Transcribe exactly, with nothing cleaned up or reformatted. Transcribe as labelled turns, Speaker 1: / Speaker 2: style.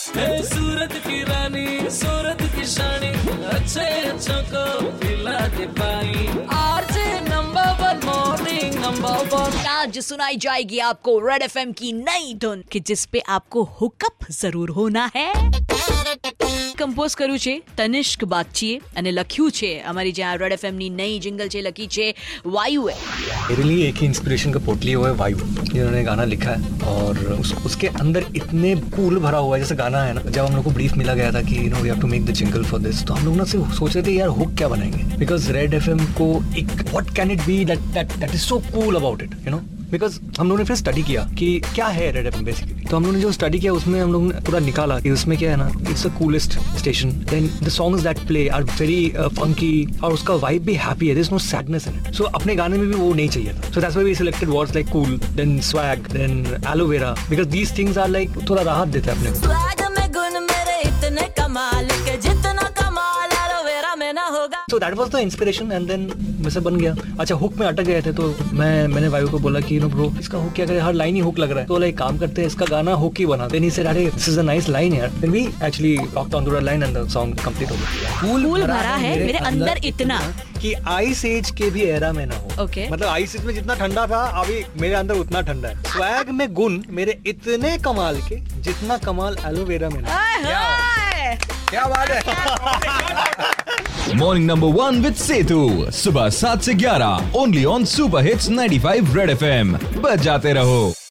Speaker 1: सूरत की रानी, सूरत की शानी, अच्छे अच्छों को दिला दे पाई। RJ number one, morning number one.
Speaker 2: आज सुनाई जाएगी आपको रेड एफएम की नई धुन कि जिस पे आपको हुकअप जरूर होना है। કમ્પોઝ કર્યું છે તનિષ્ક બાગચીએ અને લખ્યું છે અમારી જ્યાં રેડ એફએમ ની નઈ जिंगल છે લખી છે વાયુએ।
Speaker 3: मेरे लिए एक ही इंस्पिरेशन का पोटली हुआ है वायु, जिन्होंने गाना लिखा है और उस, उसके अंदर इतने कूल भरा हुआ है। जैसे गाना है ना, जब हम लोग को ब्रीफ मिला गया था कि you know we have to make the jingle for this, तो हम लोग ना सिर्फ सोच रहे थे यार हुक क्या बनाएंगे, बिकॉज रेड एफएम को एक what can it be that that that is so cool about it, you know. Because हम लोगों ने फिर स्टडी किया कि क्या है रेड एफएम बेसिकली। तो हम लोगों ने जो स्टडी किया उसमें हम लोगों ने पूरा निकाला कि उसमें क्या है ना, it's the coolest station, then the songs that play are very funky और उसका वाइब भी हैप्पी है, there is no sadness in it. So अपने गाने में भी वो नहीं चाहिए था। So that's why we selected words like cool, then swag, then aloe vera, because these things are like थोड़ा राहत देते हैं अपने को।
Speaker 1: स्वैग में गुण मेरे इतने कमाल के, जितना कमाल एलोवेरा में ना होगा।
Speaker 3: So that was the inspiration and then वैसे बन गया। अच्छा हुक में अटक गए थे तो मैं मैंने वायु को बोला कि नो ब्रो इसका हुक क्या करे, हर लाइन ही हुक लग रहा है, तो लाइक काम करते हैं इसका गाना हुक ही बना। देन ही सेड अरे this is a nice line यार, then we actually talked on to the line and the song complete हो गया।
Speaker 2: कूल भरा है मेरे अंदर इतना
Speaker 3: कि आइस एज के भी एरा में ना हो।
Speaker 2: ओके
Speaker 3: मतलब आइस एज में जितना ठंडा था अभी मेरे अंदर उतना ठंडा है। स्वैग में गुण मेरे इतने कमाल के, जितना कमाल एलोवेरा में ना। क्या बात है।
Speaker 4: Morning number one with Setu, सुबह सात से ग्यारह only on super hits ninety five Red FM. बच जाते रहो।